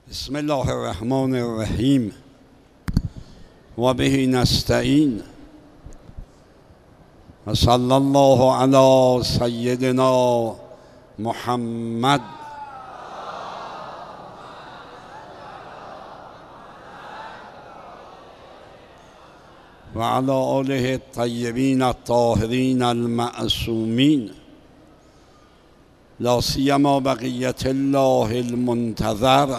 بسم الله الرحمن الرحیم و به نستعین و صلی الله علی سیدنا محمد و علی آله الطیبین الطاهرین المعصومین لا سیما بقیت الله المنتظر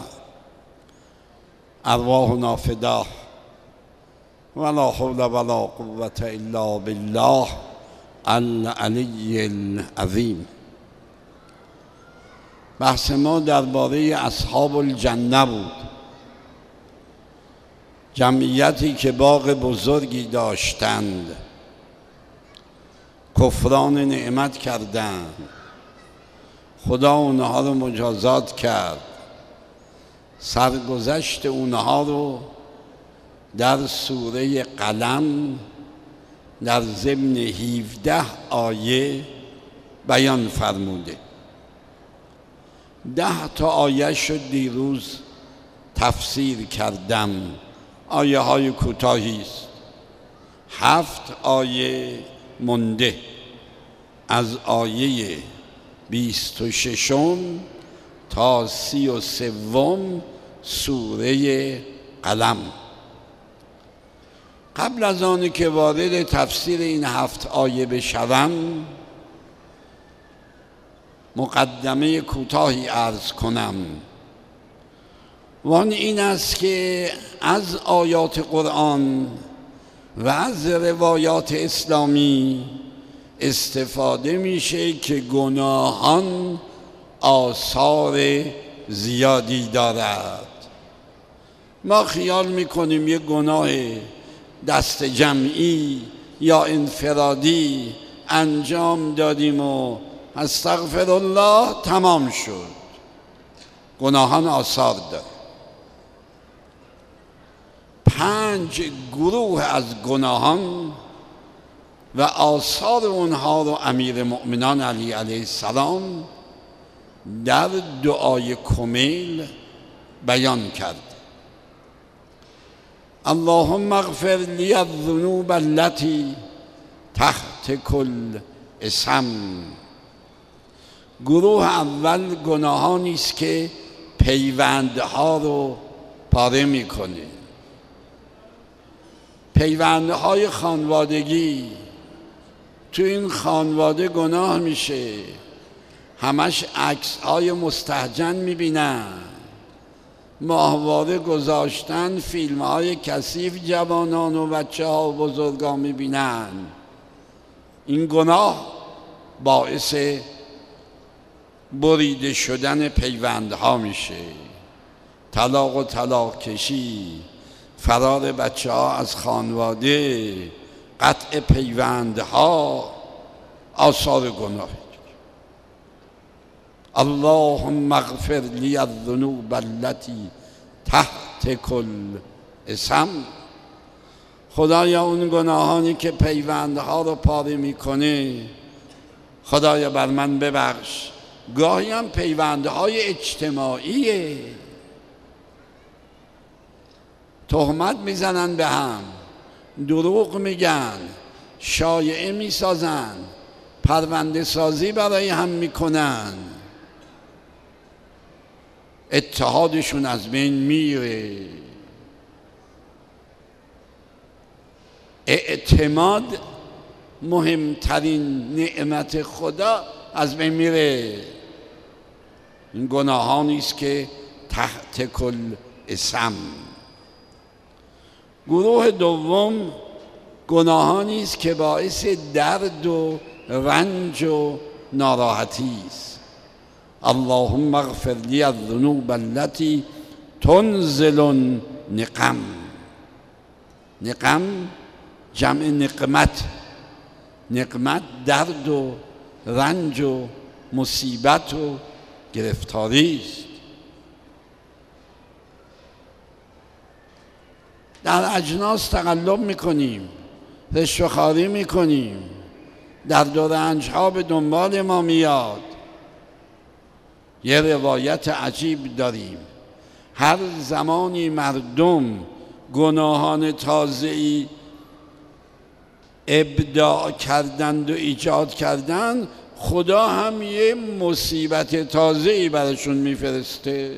ارواحنا فداه ولا حول ولا قوة الا بالله العلی العظیم. بحث ما درباره اصحاب الجنه بود، جمعیتی که باغ بزرگی داشتند، کفران نعمت کردند، خدا اونها رو مجازات کرد، سرگذشت اونها رو در سوره قلم در ضمن 17 آیه بیان فرموده. 10 تا آیه شد دیروز تفسیر کردم، آیه های کوتاهی است. 7 آیه مونده از آیه 26 تا 33 سوره قلم. قبل از آن که وارد تفسیر این 7 آیه بشوم، مقدمه کوتاهی عرض کنم و آن این است که از آیات قرآن و از روایات اسلامی استفاده میشه که گناهان آثار زیادی دارد. ما خیال میکنیم یه گناه دست جمعی یا انفرادی انجام دادیم و استغفر الله تمام شد. گناهان آثار دارد. 5 گروه از گناهان و آثار اونها رو امیر مؤمنان علی علیه السلام در دعای کمیل بیان کرد. اللهم اغفر لی الذنوب التي تحت کل اسم. گروه اول گناهانی است که پیوندها رو پاره میکنه. پیوندهای خانوادگی، تو این خانواده گناه میشه، همش عکس‌های مستهجن میبینن، ماهواره گذاشتن، فیلم‌های کثیف جوانان و بچه‌ها و بزرگان میبینن. این گناه باعث بریده شدن پیوندها میشه. طلاق و طلاق کشی، فرار بچه‌ها از خانواده، قطع پیوندها آثار گناه. اللهم اغفر لی الذنوب التي تحت کل اسم. خدایا اون گناهانی که پیوندها رو پاره میکنه، خدایا بر من ببخش. گاهی هم پیوندهای اجتماعیه، تهمت میزنن به هم، دروغ میگن، شایعه میسازن، پرونده سازی برای هم میکنن، اتحادشون از بین میره. اعتماد مهمترین نعمت خدا از بین میره. این گناهانی است که تحت کل اسم. گروه دوم گناهانی است که باعث درد و رنج و ناراحتی است. اللهم اغفر لی الذنوب التي تنزل النقم. نقم جمع نقمت. نقمت درد و رنج و مصیبت و گرفتاری است. در اجناس تقلب میکنیم، رشوه‌خواری میکنیم، درد و رنج‌ها به دنبال ما میاد. یه روایت عجیب داریم، هر زمانی مردم گناهان تازه‌ای ابداع کردند و ایجاد کردند، خدا هم یه مصیبت تازه‌ای براشون میفرسته.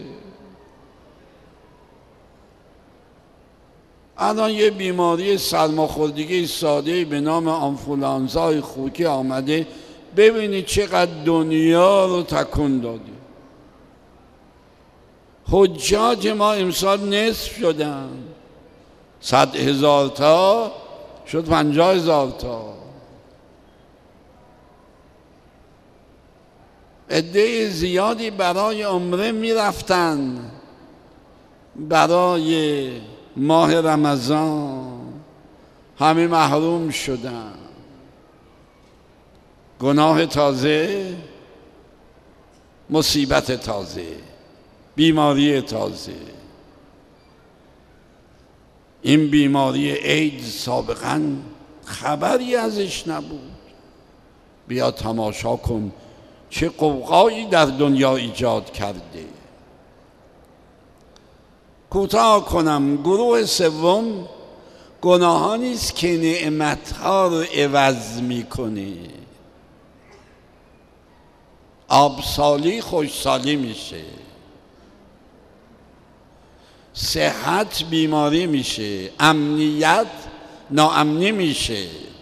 الان یه بیماری سرماخوردگی ساده‌ای به نام آنفولانزای خوکی آمده، ببینید چقدر دنیا رو تکون داده. حجاج ما امسال نصف شدن، 100,000 تا شد 50,000 تا. عده زیادی برای عمره میرفتن، برای ماه رمضان همه محروم شدن. گناه تازه، مصیبت تازه، بیماری تازه. این بیماری ایدز سابقا خبری ازش نبود. بیا تماشا کن چه قوقایی در دنیا ایجاد کرده. کوتاه کنم، گروه سوم گناهانی است که نعمتها رو عوض میکنه. آبسالی خوشسالی میشه، صحت بیماری میشه، امنیت ناامنی میشه.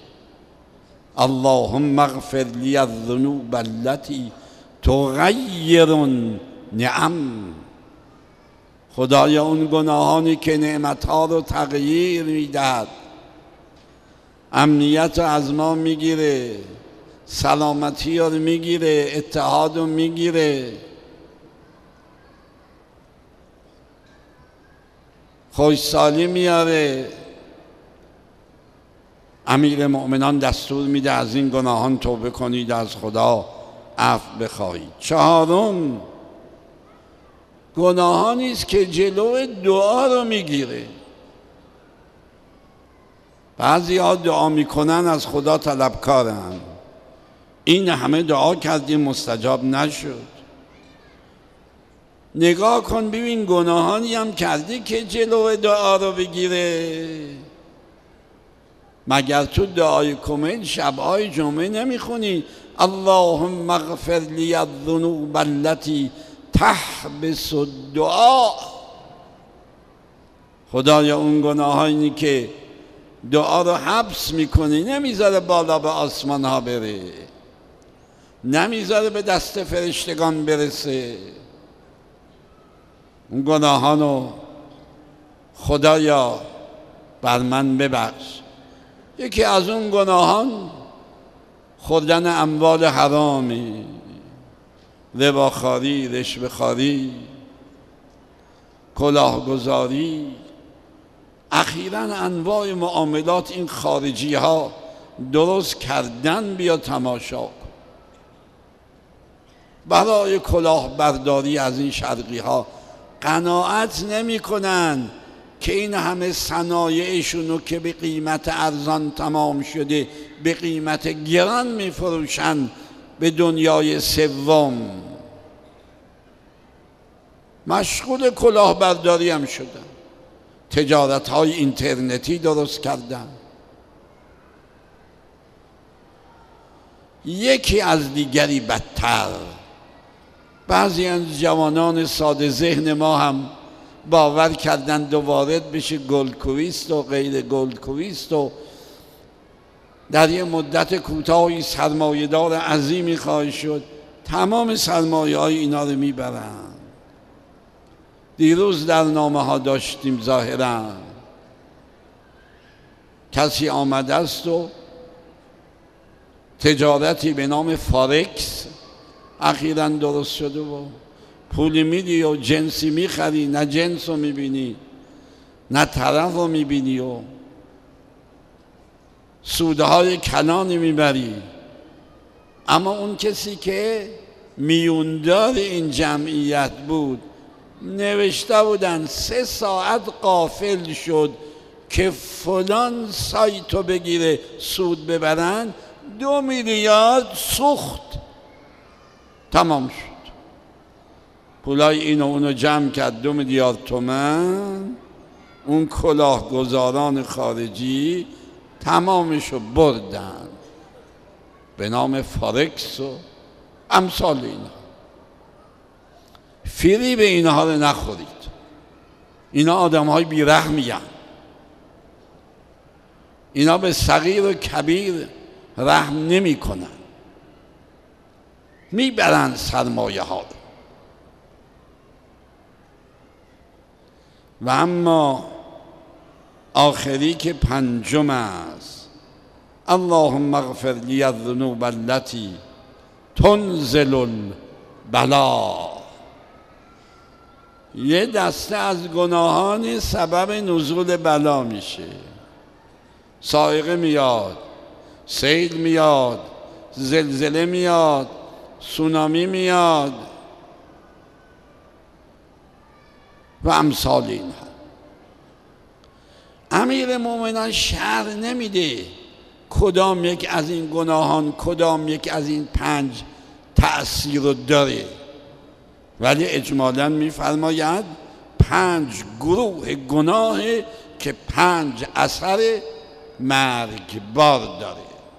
اللهم اغفر لی الذنوب التي تغیر النعم. خدایا اون گناهانی که نعمتها رو تغییر میدهد، امنیت رو از ما میگیره، سلامتی رو میگیره، اتحاد رو میگیره، خوشسالی میاره. امیر مؤمنان دستور میده از این گناهان توبه کنید، از خدا عفو بخواهید. چهارم گناهانی است که جلو دعا رو میگیره. بعضی ها دعا میکنن از خدا طلبکارن، این همه دعا کردیم مستجاب نشد. نگاه کن ببین گناهانی هم کردی که جلو دعا رو بگیره. مگر تو دعای کمیل شبهای جمعه نمیخونی اللهم اغفر لی الذنوب التي تحبس الدعا؟ خدایا اون گناهانی که دعا رو حبس میکنی، نمیذاره بالا به آسمان ها بره، نمیذاره به دست فرشتگان برسه، اون گناهانو خدایا بر من ببخش. یکی از اون گناهان خوردن اموال حرامی، رباخواری، رشوه‌خواری، کلاهگذاری، اخیراً انواع معاملات این خارجی ها درست کردن. بیا تماشا کن، برای کلاهبرداری از این شرقی ها قناعت نمی کنن که این همه صنایعشونو که به قیمت ارزان تمام شده به قیمت گران می فروشن به دنیای سوم. مشغول کلاهبرداری هم شدن، تجارت های اینترنتی درست کردن. یکی از دیگری بدتر، بعضی از جوانان ساده ذهن ما هم باور کردند و وارد بشه گلدکویست و غیر گلدکویست و در یه مدت کوتاهی سرمایه‌دار عظیمی خواهد شد. تمام سرمایه های اینا رو میبرن. دیروز در نامه ها داشتیم ظاهرا کسی آمده است و تجارتی به نام فارکس اخیراً درست شده و پولی میدی و جنسی میخری، نه جنس رو میبینی نه طرف رو میبینی و سودهای کلانی میبری. اما اون کسی که میوندار این جمعیت بود نوشته بودن 3 ساعت غافل شد که فلان سایتو بگیره سود ببرن، 2 میلیارد سوخت، تمام شد. پولای این و اونو جمع کرد 2 میلیارد تومان. اون کلاهگزاران خارجی تمامشو بردن به نام فارکس و امثال اینا. فریب اینها رو نخورید. اینا آدم های بیرحمی هستند. اینا به صغیر و کبیر رحم نمی کنن، میبرن سرمایه ها رو. و اما آخری که 5 است، اللهم اغفر لی الذنوب التي تنزل البلا. یه دسته از گناهان سبب نزول بلا میشه. صاعقه میاد، سیل میاد، زلزله میاد، سونامی میاد و امثال اینها. امیر مومنان شرح نمیده کدام یک از این گناهان کدام یک از این 5 تأثیر رو داره، ولی اجمالاً میفرماید 5 گروه گناه که 5 اثر مرگبار داره.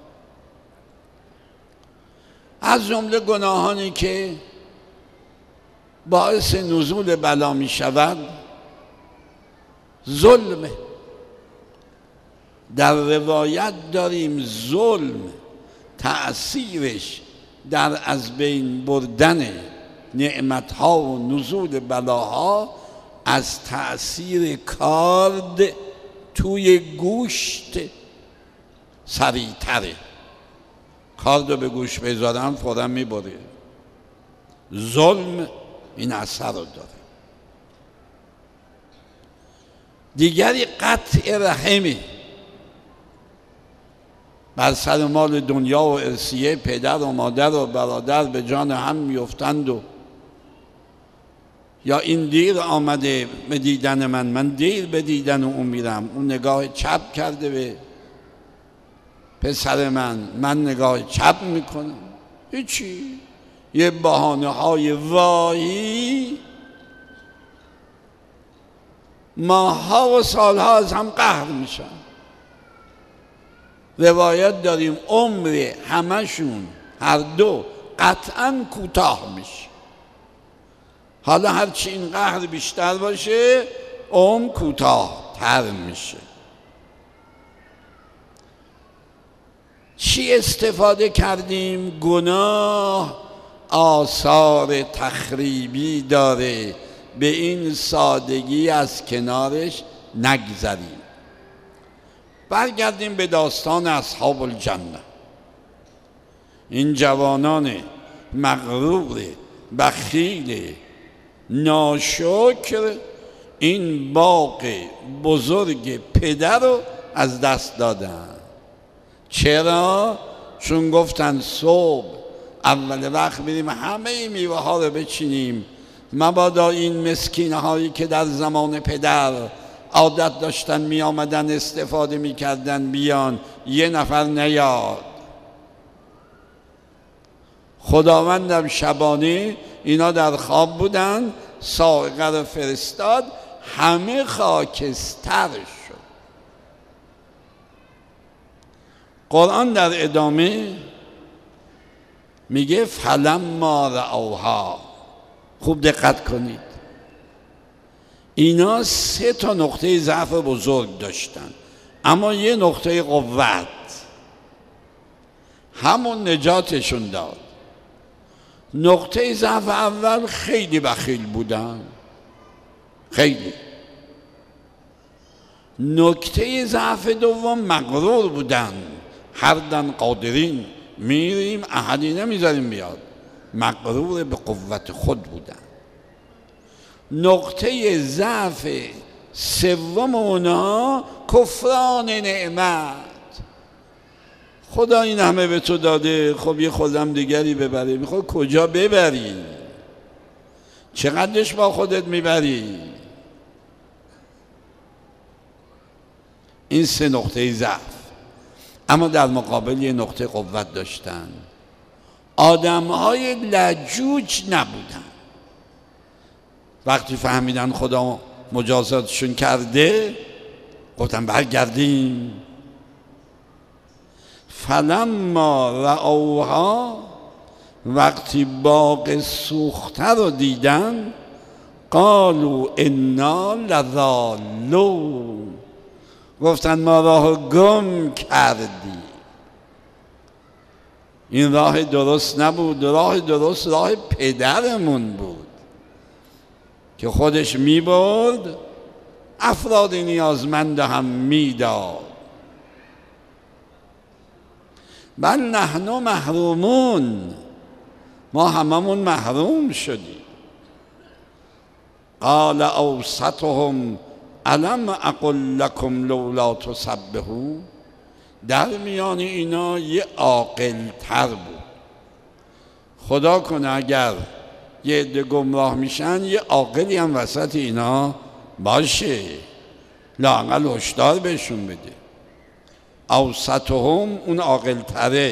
از جمله گناهانی که باعث نزول بلا می شود ظلم. در روایت داریم ظلم تأثیرش در از بین بردن نعمتها و نزول بلاها از تأثیر کارد توی گوشت سریع‌تره. کارد رو به گوش بذارم فوراً میبره. ظلم این اثر رو داره. دیگری قطع رحمه. بر سر مال دنیا و ارثیه پدر و مادر و برادر به جان هم میفتند و یا این دیر آمده به دیدن من دیر به دیدن اون میرم، اون نگاه چپ کرده به پسر من نگاه چپ میکنم. هیچی، یه بهانه های واهی ماها و سالها از هم قهر میشن. روایت داریم عمر همشون هر دو قطعا کوتاه میشه. حالا هرچی این قهر بیشتر باشه عمر کوتاه تر میشه. چی استفاده کردیم؟ گناه آثار تخریبی داره، به این سادگی از کنارش نگذریم. برگردیم به داستان اصحاب الجنه. این جوانان مغرور بخیل ناشکر این باغ بزرگ پدر رو از دست دادن. چرا؟ چون گفتن صبح اول وقت بریم همه میوه ها رو بچینیم، مبادا این مسکینه هایی که در زمان پدر عادت داشتن می آمدن استفاده می کردن بیان یه نفر نیاد. خداوندم شبانه اینا در خواب بودن، صاعقه رو فرستاد، همه خاکستر شد. قرآن در ادامه میگه فلما رأوها. خوب دقت کنید، اینا 3 نقطه ضعف بزرگ داشتن، اما یه نقطه قوت همون نجاتشون داد. نقطه ضعف اول خیلی بخیل بودن، خیلی. نکته ضعف دوم مغرور بودن، هر دن قادرین، میریم احدی نمیذاریم بیاد. مغرور به قوت خود بودن. نقطه ضعف سوم اونها کفران نعمت. خدا این همه به تو داده، خب یه خودم دیگری ببری. میخواد کجا ببری؟ چقدرش با خودت میبری؟ این 3 نقطه ضعف. اما در مقابل یه نقطه قوت داشتن. آدم‌های لجوج نبودن. وقتی فهمیدن خدا مجازاتشون کرده گفتن برگردیم. فلما رأوها، وقتی باغ سوخته رو دیدن، قالوا انا لضالون، گفتن ما راه گم کردیم، این راه درست نبود، راه درست راه پدرمون بود که خودش میبرد افراد نیازمند هم میداد. بل نحن محرومون، ما هممون محروم شدیم. قال اوسطهم الم اقل لكم لولا تسبحون، در میان اینا یه عاقل تر بود. خدا کنه اگر یه عده گمراه میشن یه عاقلی هم وسط اینا باشه، لااقل هشدار بهشون بده. اوسطهم، اون عاقل تره.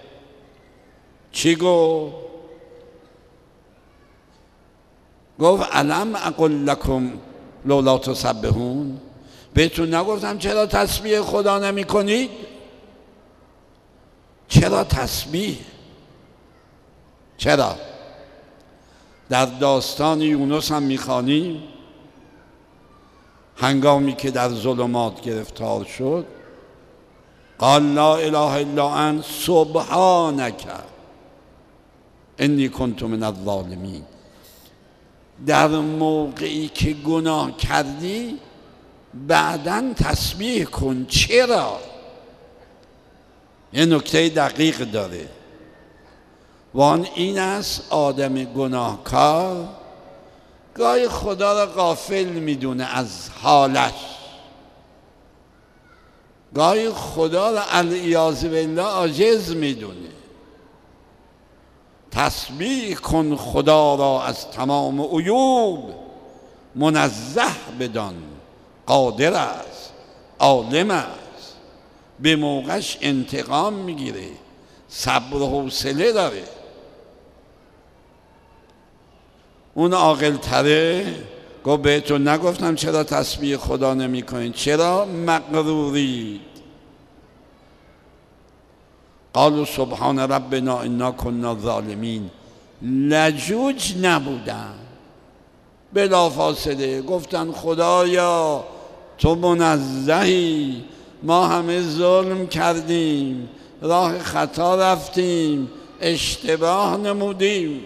چی گفت؟ گفت الم اقل لکم لولا تسبحون، بهتون نگفتم چرا تسبیح خدا نمی کنید؟ چرا تسبیح؟ چرا؟ در داستان یونس هم میخوانیم هنگامی که در ظلمات گرفتار شد، قال لا اله الا انت سبحانک انی کنت من الظالمین. در موقعی که گناه کردی بعداً تسبیح کن. چرا؟ یه نکته دقیق داره و آن این است آدم گناهکار گاهی خدا را غافل میدونه از حالش، گاهی خدا را علیاذ بالله عاجز میدونه. تسبیح کن خدا را از تمام عیوب، منزه بدان قادر است، عالم است، به موقعش انتقام میگیره، صبر و حوصله داره. اون عاقل تره گفت بهتون نگفتم چرا تسبیح خدا نمی کنین؟ چرا مغرورید؟ قالوا سبحان ربنا انا كنا ظالمین، لجوج نبودن، بلافاصله گفتن خدایا تو منزهی، ما همه ظلم کردیم، راه خطا رفتیم، اشتباه نمودیم.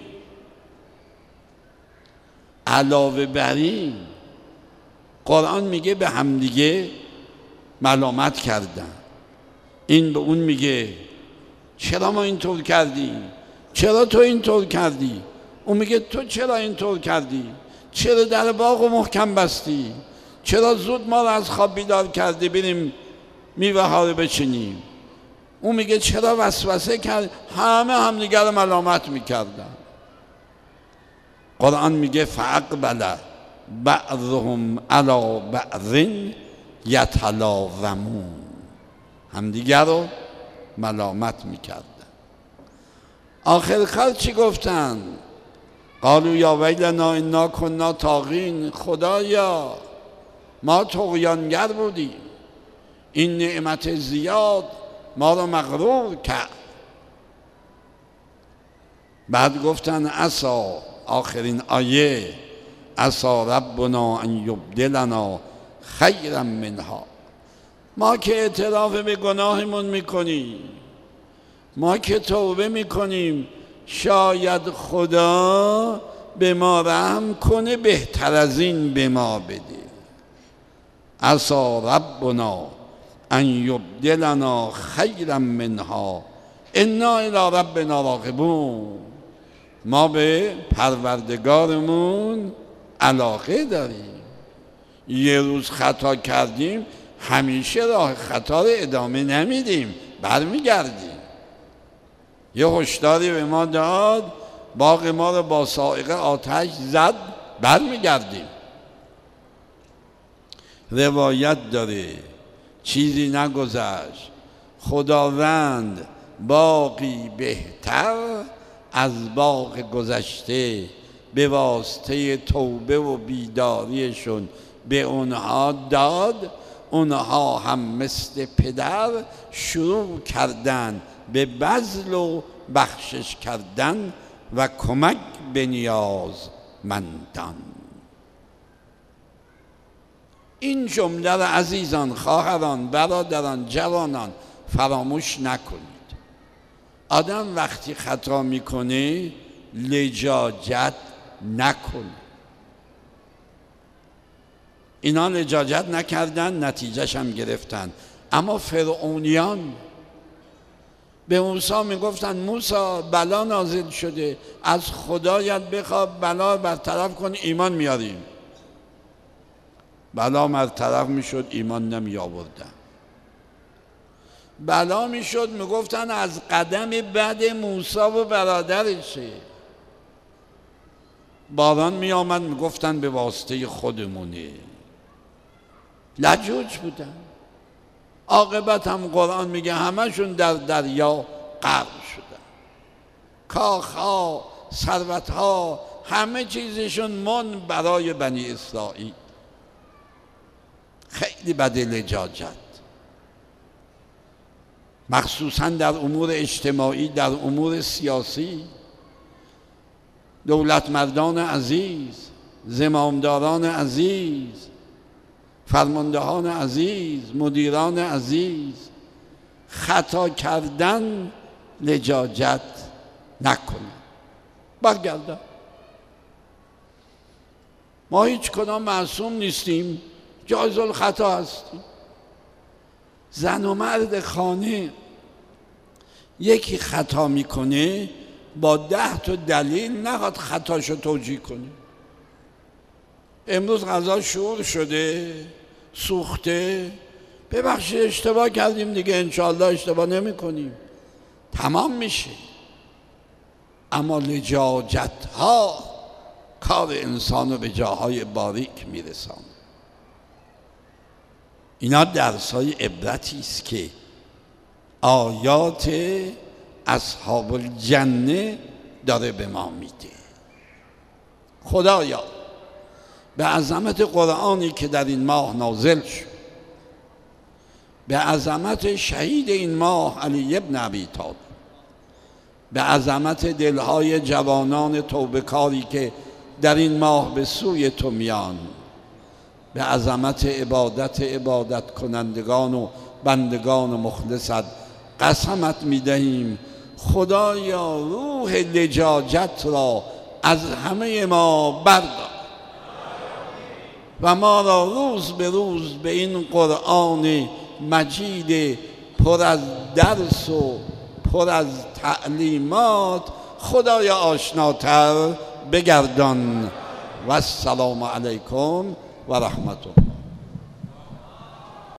علاوه بر این قرآن میگه به همدیگه ملامت کردن. این به اون میگه چرا ما اینطور کردیم؟ چرا تو اینطور کردی؟ اون میگه تو چرا اینطور کردی؟ چرا در باغ محکم بستی؟ چرا زود ما رو از خواب بیدار کردی بریم میوه ها رو بچینیم؟ اون میگه چرا وسوسه کرد؟ همه همدیگر رو ملامت میکردن. قرآن میگه فاقبل بعضهم علی بعض یتلاومون، همدیگر رو ملامت میکردن. آخر کار چی گفتن؟ قالوا یا ویلنا انا کنا طاغین، خدایا ما طغیانگر بودیم، این نعمت زیاد ما رو مغرور کرد. بعد گفتن عسا، آخرین آیه، عسا ربنا ان یبدلنا خیرا منها، ما که اعتراف به گناهمون میکنیم، ما که توبه میکنیم، شاید خدا به ما رحم کنه بهتر از این به ما بده. عسا ربنا ان یبدلنا خیرا منها انا الی ربنا راغبون، ما به پروردگارمون علاقه داریم. یه روز خطا کردیم همیشه راه خطا رو ادامه نمیدیم، برمیگردیم. یه هشداری به ما داد، باغ ما رو با صاعقه آتش زد، برمیگردیم. روایت داره چیزی نگذشت خداوند باقی بهتر از باغ گذشته به واسطه توبه و بیداریشون به اونها داد، اونها هم مثل پدر شروع کردن به بذل و بخشش کردن و کمک به نیازمندان. این جمله را عزیزان، خواهران، برادران، جوانان فراموش نکنید. آدم وقتی خطا میکنه لجاجت نکنه. اینا لجاجت نکردن، نتیجهش هم گرفتن. اما فرعونیان به موسی میگفتن موسی بلا نازل شده، از خدایت بخواه بلا برطرف کن، ایمان میاریم. بلا برطرف میشد، ایمان نمی آوردن. بلا میشد میگفتن از قدم بد موسی و برادرشه. باران میآمد میگفتن به واسطه خودمونه. لجوج بودن. عاقبت هم قرآن میگه همشون در دریا غرق شدن. کاخها، ثروتها، همه چیزشون من برای بنی اسرائیل. خیلی بده لجاجت، مخصوصا در امور اجتماعی، در امور سیاسی. دولتمردان عزیز، زمامداران عزیز، فرماندهان عزیز، مدیران عزیز، خطا کردن لجاجت نکنن، برگردن. ما هیچ کدام معصوم نیستیم، جایز الخطا هستیم. زن و مرد خانه یکی خطا میکنه با 10 تا دلیل نخواد خطاشو توجیه کنه. امروز غذا شور شده، سوخته، ببخشید اشتباه کردیم دیگه، انشاءالله اشتباه نمی کنیم، تمام میشه. اما لجاجت ها کار انسان رو به جاهای باریک میرسان. اینا درسای عبرتی است که آیات اصحاب الجنه داره به ما میده. خدایا به عظمت قرآنی که در این ماه نازل شد، به عظمت شهید این ماه علی ابن ابی طالب، به عظمت دلهای جوانان توبه‌کاری که در این ماه به سوی تو میان، به عظمت عبادت کنندگان و بندگان مخلصت قسمت میدهیم خدایا روح لجاجت را از همه ما بردار و ما را روز به روز به این قرآن مجید پر از درس و پر از تعلیمات خدایا آشناتر بگردان. و السلام علیکم و رحمت الله.